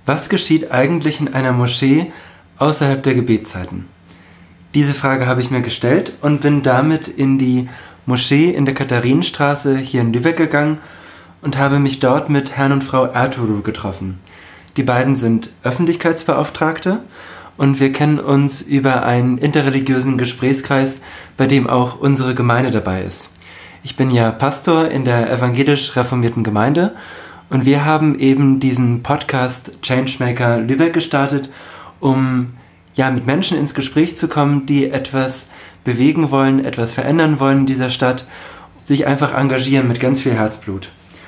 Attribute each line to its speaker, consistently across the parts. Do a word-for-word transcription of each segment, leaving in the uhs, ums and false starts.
Speaker 1: Was geschieht eigentlich in einer Moschee außerhalb der Gebetszeiten? Diese Frage habe ich mir gestellt und bin damit in die Moschee in der Katharinenstraße hier in Lübeck gegangen und habe mich dort mit Herrn und Frau Ertuğrul getroffen. Die beiden sind Öffentlichkeitsbeauftragte und wir kennen uns über einen interreligiösen Gesprächskreis, bei dem auch unsere Gemeinde dabei ist. Ich bin ja Pastor in der evangelisch reformierten Gemeinde und wir haben eben diesen Podcast Changemaker Lübeck gestartet, um ja mit Menschen ins Gespräch zu kommen, die etwas bewegen wollen, etwas verändern wollen in dieser Stadt, sich einfach engagieren mit ganz viel Herzblut.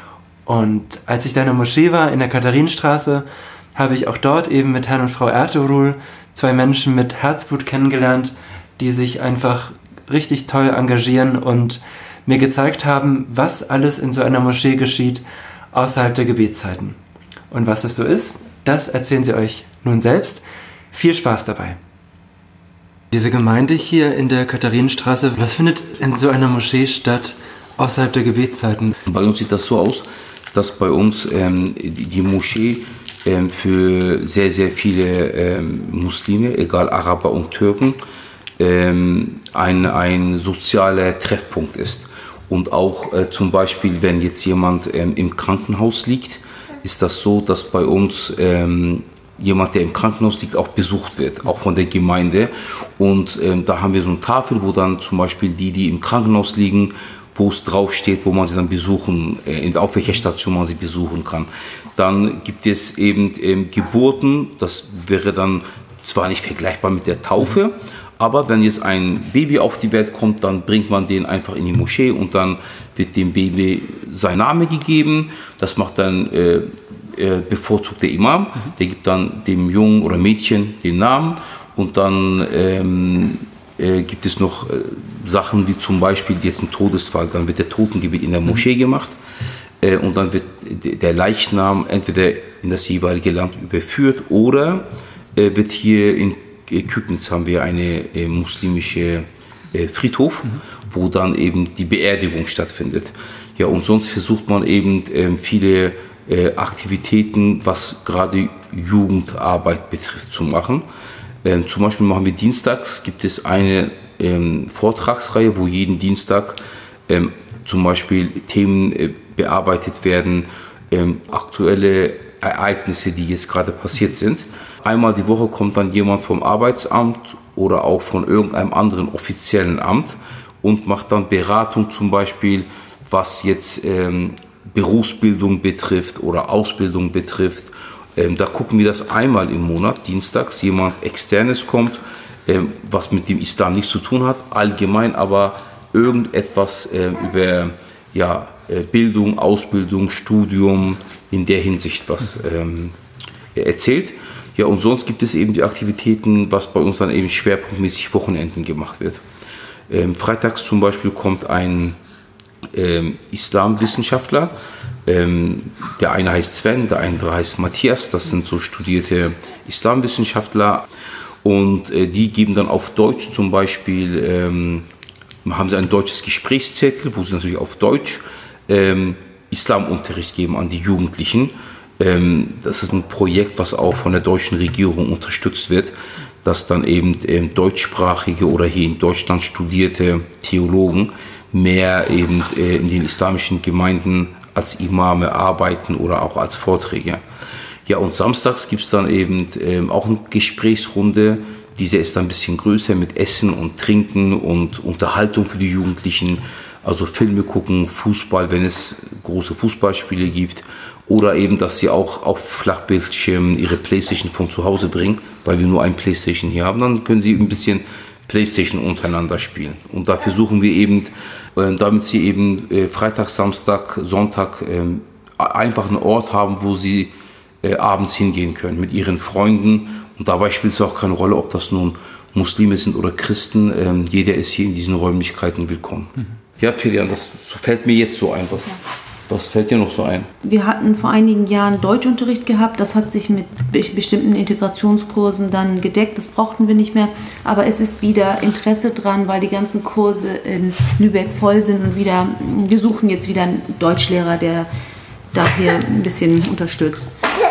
Speaker 1: Und als ich da in der Moschee war, in der Katharinenstraße, habe ich auch dort eben mit Herrn und Frau Ertuğrul zwei Menschen mit Herzblut kennengelernt, die sich einfach richtig toll engagieren und mir gezeigt haben, was alles in so einer Moschee geschieht außerhalb der Gebetszeiten. Und was das so ist, das erzählen sie euch nun selbst. Viel Spaß dabei. Diese Gemeinde hier in der Katharinenstraße, was findet in so einer Moschee statt außerhalb der Gebetszeiten?
Speaker 2: Bei uns sieht das so aus, dass bei uns ähm, die, die Moschee ähm, für sehr, sehr viele ähm, Muslime, egal Araber und Türken, ähm, ein, ein sozialer Treffpunkt ist. Und auch äh, zum Beispiel, wenn jetzt jemand ähm, im Krankenhaus liegt, ist das so, dass bei uns ähm, jemand, der im Krankenhaus liegt, auch besucht wird, auch von der Gemeinde. Und ähm, da haben wir so eine Tafel, wo dann zum Beispiel die, die im Krankenhaus liegen, wo es drauf steht, wo man sie dann besuchen, äh, auf welcher Station man sie besuchen kann. Dann gibt es eben ähm, Geburten, das wäre dann zwar nicht vergleichbar mit der Taufe, aber wenn jetzt ein Baby auf die Welt kommt, dann bringt man den einfach in die Moschee und dann wird dem Baby sein Name gegeben. Das macht dann äh, äh, bevorzugt der Imam. Der gibt dann dem Jungen oder Mädchen den Namen. Und dann ähm, äh, gibt es noch äh, Sachen wie zum Beispiel jetzt ein Todesfall. Dann wird der Totengebet in der Moschee gemacht. Äh, und dann wird der Leichnam entweder in das jeweilige Land überführt oder äh, wird hier in Kübnitz haben wir eine äh, muslimische äh, Friedhof, mhm. wo dann eben die Beerdigung stattfindet. Ja, und sonst versucht man eben äh, viele äh, Aktivitäten, was gerade Jugendarbeit betrifft, zu machen. Ähm, zum Beispiel machen wir dienstags, gibt es eine ähm, Vortragsreihe, wo jeden Dienstag ähm, zum Beispiel Themen äh, bearbeitet werden, ähm, aktuelle Ereignisse, die jetzt gerade passiert sind. Einmal die Woche kommt dann jemand vom Arbeitsamt oder auch von irgendeinem anderen offiziellen Amt und macht dann Beratung zum Beispiel, was jetzt ähm, Berufsbildung betrifft oder Ausbildung betrifft. Ähm, da gucken wir das einmal im Monat, dienstags, jemand Externes kommt, ähm, was mit dem Islam nichts zu tun hat, allgemein aber irgendetwas ähm, über ja, Bildung, Ausbildung, Studium, in der Hinsicht was ähm, erzählt. Ja, und sonst gibt es eben die Aktivitäten, was bei uns dann eben schwerpunktmäßig Wochenenden gemacht wird. Ähm, freitags zum Beispiel kommt ein ähm, Islamwissenschaftler, ähm, der eine heißt Sven, der andere heißt Matthias, das sind so studierte Islamwissenschaftler und äh, die geben dann auf Deutsch zum Beispiel, ähm, haben sie ein deutsches Gesprächszirkel, wo sie natürlich auf Deutsch ähm, Islamunterricht geben an die Jugendlichen. Das ist ein Projekt, was auch von der deutschen Regierung unterstützt wird, dass dann eben deutschsprachige oder hier in Deutschland studierte Theologen mehr eben in den islamischen Gemeinden als Imame arbeiten oder auch als Vorträge. Ja, und samstags gibt es dann eben auch eine Gesprächsrunde. Diese ist dann ein bisschen größer mit Essen und Trinken und Unterhaltung für die Jugendlichen. Also Filme gucken, Fußball, wenn es große Fußballspiele gibt. Oder eben, dass sie auch auf Flachbildschirmen ihre Playstation von zu Hause bringen, weil wir nur ein Playstation hier haben. Dann können sie ein bisschen Playstation untereinander spielen. Und da versuchen wir eben, damit sie eben Freitag, Samstag, Sonntag einfach einen Ort haben, wo sie abends hingehen können mit ihren Freunden. Und dabei spielt es auch keine Rolle, ob das nun Muslime sind oder Christen. Jeder ist hier in diesen Räumlichkeiten willkommen. Mhm. Ja, Pelian, das fällt mir jetzt so ein. Was, was fällt dir noch so ein?
Speaker 3: Wir hatten vor einigen Jahren Deutschunterricht gehabt. Das hat sich mit bestimmten Integrationskursen dann gedeckt. Das brauchten wir nicht mehr. Aber es ist wieder Interesse dran, weil die ganzen Kurse in Lübeck voll sind. Und wieder, wir suchen jetzt wieder einen Deutschlehrer, der da hier ein bisschen unterstützt.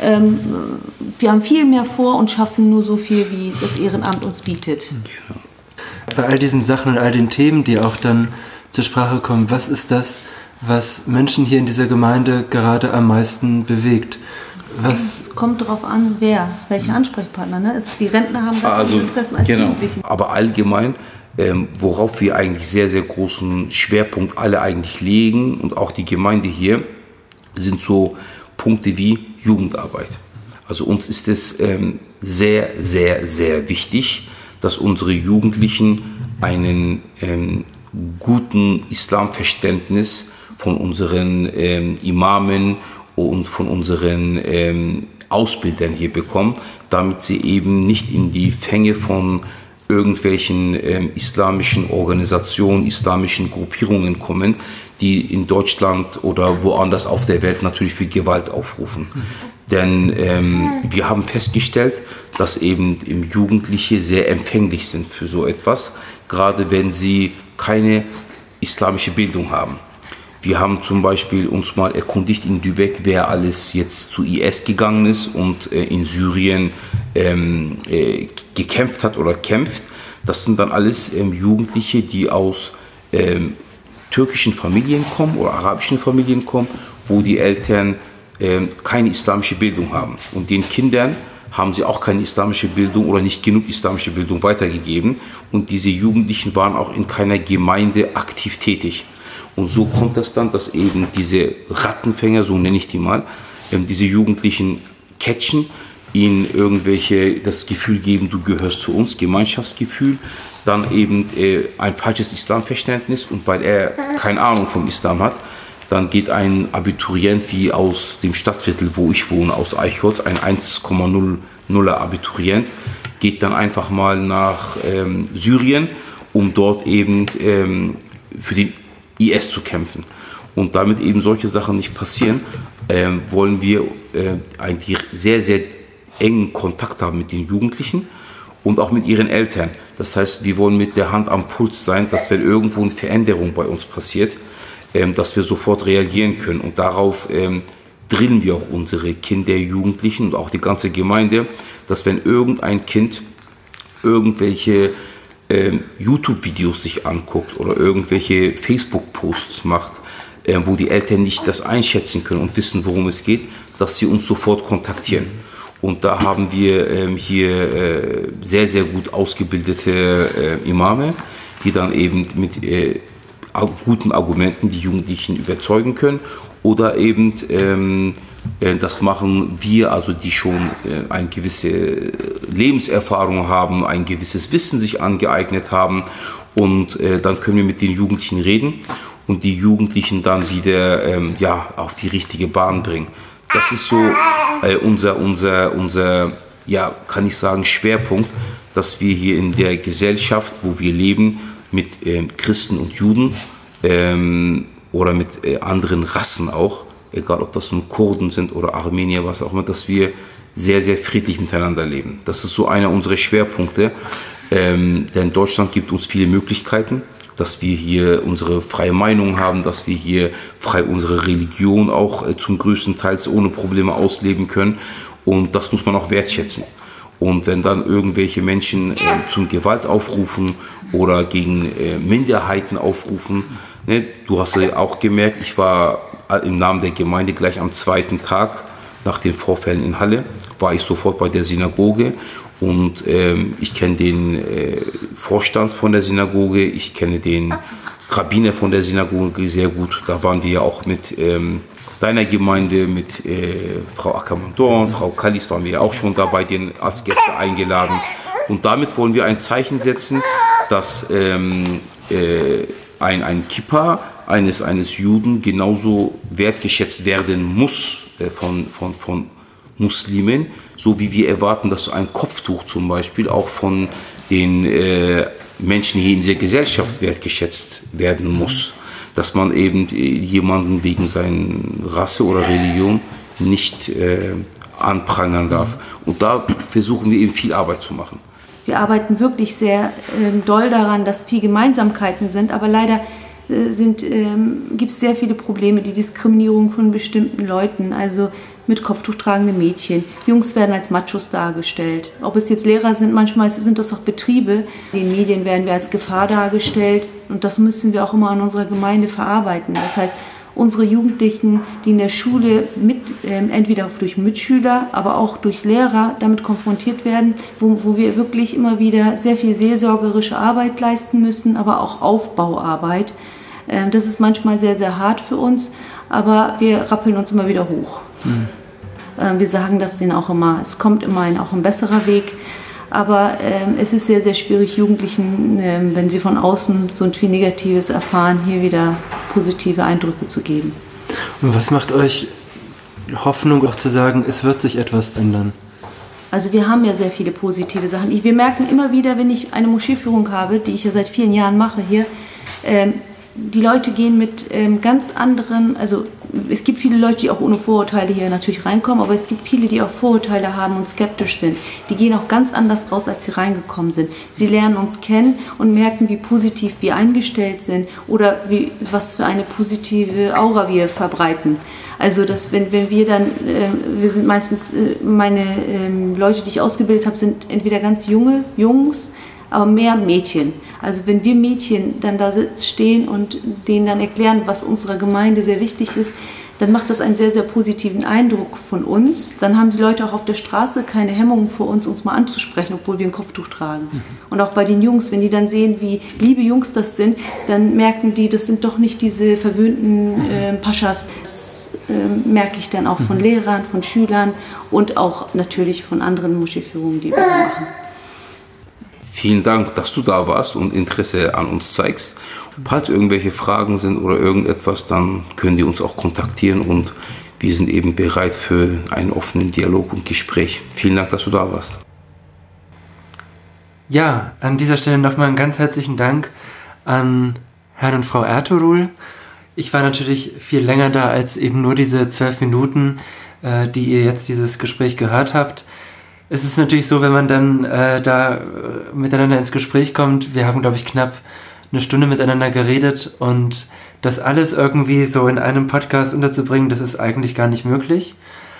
Speaker 3: ähm, wir haben viel mehr vor und schaffen nur so viel, wie das Ehrenamt uns bietet.
Speaker 2: Genau.
Speaker 1: Bei all diesen Sachen und all den Themen, die auch dann zur Sprache kommen, was ist das, was Menschen hier in dieser Gemeinde gerade am meisten bewegt? Was
Speaker 3: es kommt darauf an, wer, welche Ansprechpartner. Ne? Es, die Rentner haben ganz
Speaker 2: also,
Speaker 3: andere Interessen als
Speaker 2: genau.
Speaker 3: die Jugendlichen.
Speaker 2: Aber allgemein, ähm, worauf wir eigentlich sehr, sehr großen Schwerpunkt alle eigentlich legen und auch die Gemeinde hier, sind so Punkte wie Jugendarbeit. Also uns ist es ähm, sehr, sehr, sehr wichtig, dass unsere Jugendlichen einen ähm, guten Islamverständnis von unseren ähm, Imamen und von unseren ähm, Ausbildern hier bekommen, damit sie eben nicht in die Fänge von irgendwelchen ähm, islamischen Organisationen, islamischen Gruppierungen kommen, die in Deutschland oder woanders auf der Welt natürlich für Gewalt aufrufen. Mhm. Denn ähm, wir haben festgestellt, dass eben Jugendliche sehr empfänglich sind für so etwas, gerade wenn sie keine islamische Bildung haben. Wir haben zum Beispiel uns mal erkundigt in Lübeck, wer alles jetzt zu I S gegangen ist und äh, in Syrien ähm, äh, gekämpft hat oder kämpft. Das sind dann alles ähm, Jugendliche, die aus ähm, türkischen Familien kommen oder arabischen Familien kommen, wo die Eltern ähm, keine islamische Bildung haben. Und den Kindern haben sie auch keine islamische Bildung oder nicht genug islamische Bildung weitergegeben. Und diese Jugendlichen waren auch in keiner Gemeinde aktiv tätig. Und so kommt das dann, dass eben diese Rattenfänger, so nenne ich die mal, ähm, diese Jugendlichen catchen, ihnen irgendwelche das Gefühl geben, du gehörst zu uns, Gemeinschaftsgefühl, dann eben äh, ein falsches Islamverständnis, und weil er keine Ahnung vom Islam hat, dann geht ein Abiturient wie aus dem Stadtviertel, wo ich wohne, aus Eichholz, ein eins Komma nuller Abiturient, geht dann einfach mal nach ähm, Syrien, um dort eben ähm, für den I S zu kämpfen. Und damit eben solche Sachen nicht passieren, ähm, wollen wir äh, eigentlich sehr, sehr engen Kontakt haben mit den Jugendlichen und auch mit ihren Eltern. Das heißt, wir wollen mit der Hand am Puls sein, dass wenn irgendwo eine Veränderung bei uns passiert, ähm, dass wir sofort reagieren können. Und darauf ähm, drillen wir auch unsere Kinder, Jugendlichen und auch die ganze Gemeinde, dass wenn irgendein Kind irgendwelche ähm, YouTube-Videos sich anguckt oder irgendwelche Facebook-Posts macht, äh, wo die Eltern nicht das einschätzen können und wissen, worum es geht, dass sie uns sofort kontaktieren. Und da haben wir ähm, hier äh, sehr, sehr gut ausgebildete äh, Imame, die dann eben mit äh, guten Argumenten die Jugendlichen überzeugen können. Oder eben, ähm, äh, das machen wir, also die schon äh, eine gewisse Lebenserfahrung haben, ein gewisses Wissen sich angeeignet haben. Und äh, dann können wir mit den Jugendlichen reden und die Jugendlichen dann wieder ähm, ja, auf die richtige Bahn bringen. Das ist so äh, unser, unser, unser, ja, kann ich sagen, Schwerpunkt, dass wir hier in der Gesellschaft, wo wir leben, mit äh, Christen und Juden ähm, oder mit äh, anderen Rassen auch, egal ob das nun Kurden sind oder Armenier, was auch immer, dass wir sehr, sehr friedlich miteinander leben. Das ist so einer unserer Schwerpunkte, ähm, denn Deutschland gibt uns viele Möglichkeiten, dass wir hier unsere freie Meinung haben, dass wir hier frei unsere Religion auch äh, zum größten Teil ohne Probleme ausleben können, und das muss man auch wertschätzen. Und wenn dann irgendwelche Menschen äh, zum Gewalt aufrufen oder gegen äh, Minderheiten aufrufen, ne, du hast ja auch gemerkt, ich war im Namen der Gemeinde gleich am zweiten Tag nach den Vorfällen in Halle, war ich sofort bei der Synagoge. Und ähm, ich kenne den äh, Vorstand von der Synagoge, ich kenne den Rabbiner von der Synagoge sehr gut. Da waren wir ja auch mit ähm, deiner Gemeinde, mit äh, Frau Ackermann-Dorn, Frau Kallis waren wir ja auch schon dabei, den als Gäste eingeladen. Und damit wollen wir ein Zeichen setzen, dass ähm, äh, ein, ein Kippa eines, eines Juden genauso wertgeschätzt werden muss äh, von, von, von Muslimen, so wie wir erwarten, dass ein Kopftuch zum Beispiel auch von den äh, Menschen hier in dieser Gesellschaft wertgeschätzt werden muss. Dass man eben äh, jemanden wegen seiner Rasse oder Religion nicht äh, anprangern darf. Und da versuchen wir eben viel Arbeit zu machen.
Speaker 3: Wir arbeiten wirklich sehr äh, doll daran, dass viel Gemeinsamkeiten sind, aber leider sind, ähm, gibt es sehr viele Probleme, die Diskriminierung von bestimmten Leuten, also mit Kopftuch tragende Mädchen. Jungs werden als Machos dargestellt. Ob es jetzt Lehrer sind, manchmal sind das auch Betriebe. In den Medien werden wir als Gefahr dargestellt und das müssen wir auch immer in unserer Gemeinde verarbeiten. Das heißt, unsere Jugendlichen, die in der Schule mit, ähm, entweder durch Mitschüler, aber auch durch Lehrer damit konfrontiert werden, wo, wo wir wirklich immer wieder sehr viel seelsorgerische Arbeit leisten müssen, aber auch Aufbauarbeit. Ähm, das ist manchmal sehr, sehr hart für uns, aber wir rappeln uns immer wieder hoch. Mhm. Ähm, wir sagen das denen auch immer, es kommt immerhin auch ein besserer Weg. Aber ähm, es ist sehr, sehr schwierig, Jugendlichen, ähm, wenn sie von außen so viel Negatives erfahren, hier wieder positive Eindrücke zu geben.
Speaker 1: Und was macht euch Hoffnung, auch zu sagen, es wird sich etwas ändern?
Speaker 3: Also wir haben ja sehr viele positive Sachen. Ich, wir merken immer wieder, wenn ich eine Moscheeführung habe, die ich ja seit vielen Jahren mache hier, ähm, die Leute gehen mit ähm, ganz anderen, also es gibt viele Leute, die auch ohne Vorurteile hier natürlich reinkommen, aber es gibt viele, die auch Vorurteile haben und skeptisch sind. Die gehen auch ganz anders raus, als sie reingekommen sind. Sie lernen uns kennen und merken, wie positiv wir eingestellt sind oder wie, was für eine positive Aura wir verbreiten. Also dass, wenn, wenn wir dann, äh, wir sind meistens, äh, meine äh, Leute, die ich ausgebildet habe, sind entweder ganz junge Jungs, aber mehr Mädchen. Also wenn wir Mädchen dann da stehen und denen dann erklären, was unserer Gemeinde sehr wichtig ist, dann macht das einen sehr, sehr positiven Eindruck von uns. Dann haben die Leute auch auf der Straße keine Hemmungen vor uns, uns mal anzusprechen, obwohl wir ein Kopftuch tragen. Mhm. Und auch bei den Jungs, wenn die dann sehen, wie liebe Jungs das sind, dann merken die, das sind doch nicht diese verwöhnten äh, Paschas. Das äh, merke ich dann auch von mhm. Lehrern, von Schülern und auch natürlich von anderen Moscheeführungen, die wir machen.
Speaker 2: Vielen Dank, dass du da warst und Interesse an uns zeigst. Falls irgendwelche Fragen sind oder irgendetwas, dann können die uns auch kontaktieren und wir sind eben bereit für einen offenen Dialog und Gespräch. Vielen Dank, dass du da warst.
Speaker 1: Ja, an dieser Stelle nochmal einen ganz herzlichen Dank an Herrn und Frau Ertuğrul. Ich war natürlich viel länger da als eben nur diese zwölf Minuten, äh, die ihr jetzt dieses Gespräch gehört habt. Es ist natürlich so, wenn man dann äh, da miteinander ins Gespräch kommt, wir haben, glaube ich, knapp eine Stunde miteinander geredet und das alles irgendwie so in einem Podcast unterzubringen, das ist eigentlich gar nicht möglich.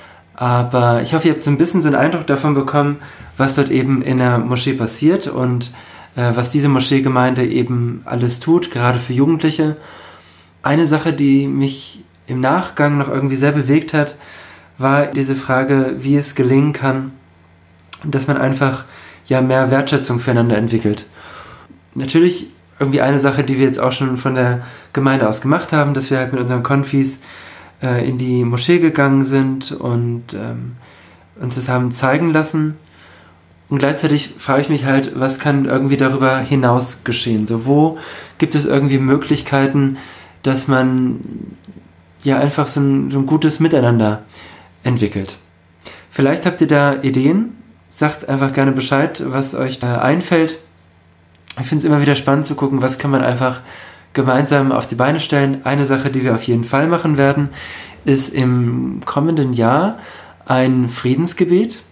Speaker 1: Aber ich hoffe, ihr habt so ein bisschen so einen Eindruck davon bekommen, was dort eben in der Moschee passiert und äh, was diese Moscheegemeinde eben alles tut, gerade für Jugendliche. Eine Sache, die mich im Nachgang noch irgendwie sehr bewegt hat, war diese Frage, wie es gelingen kann, dass man einfach ja mehr Wertschätzung füreinander entwickelt. Natürlich irgendwie eine Sache, die wir jetzt auch schon von der Gemeinde aus gemacht haben, dass wir halt mit unseren Konfis äh, in die Moschee gegangen sind und ähm, uns das haben zeigen lassen. Und gleichzeitig frage ich mich halt, was kann irgendwie darüber hinaus geschehen? So, wo gibt es irgendwie Möglichkeiten, dass man ja einfach so ein, so ein gutes Miteinander entwickelt? Vielleicht habt ihr da Ideen. Sagt einfach gerne Bescheid, was euch da einfällt. Ich finde es immer wieder spannend zu gucken, was kann man einfach gemeinsam auf die Beine stellen. Eine Sache, die wir auf jeden Fall machen werden, ist im kommenden Jahr ein Friedensgebet.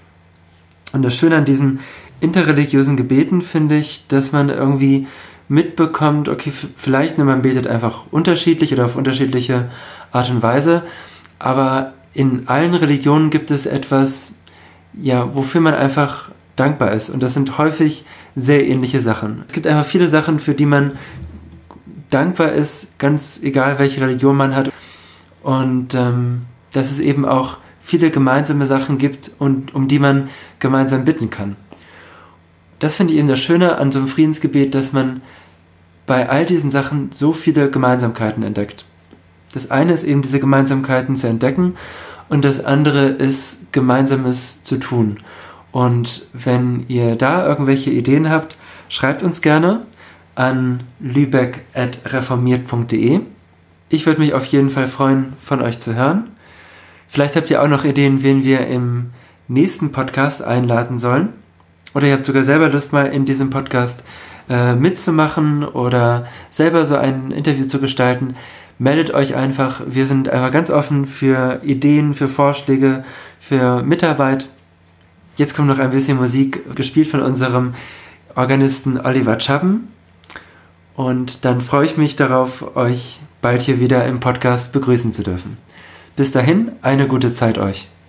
Speaker 1: Und das Schöne an diesen interreligiösen Gebeten finde ich, dass man irgendwie mitbekommt, okay, vielleicht ne, man betet einfach unterschiedlich oder auf unterschiedliche Art und Weise, aber in allen Religionen gibt es etwas, ja, wofür man einfach dankbar ist. Und das sind häufig sehr ähnliche Sachen. Es gibt einfach viele Sachen, für die man dankbar ist, ganz egal, welche Religion man hat. Und ähm, dass es eben auch viele gemeinsame Sachen gibt, und um die man gemeinsam bitten kann. Das finde ich eben das Schöne an so einem Friedensgebet, dass man bei all diesen Sachen so viele Gemeinsamkeiten entdeckt. Das eine ist eben, diese Gemeinsamkeiten zu entdecken, und das andere ist, Gemeinsames zu tun. Und wenn ihr da irgendwelche Ideen habt, schreibt uns gerne an lübeck at reformiert punkt de. Ich würde mich auf jeden Fall freuen, von euch zu hören. Vielleicht habt ihr auch noch Ideen, wen wir im nächsten Podcast einladen sollen. Oder ihr habt sogar selber Lust, mal in diesem Podcast äh, mitzumachen oder selber so ein Interview zu gestalten. Meldet euch einfach. Wir sind einfach ganz offen für Ideen, für Vorschläge, für Mitarbeit. Jetzt kommt noch ein bisschen Musik, gespielt von unserem Organisten Oliver Czaben. Und dann freue ich mich darauf, euch bald hier wieder im Podcast begrüßen zu dürfen. Bis dahin, eine gute Zeit euch.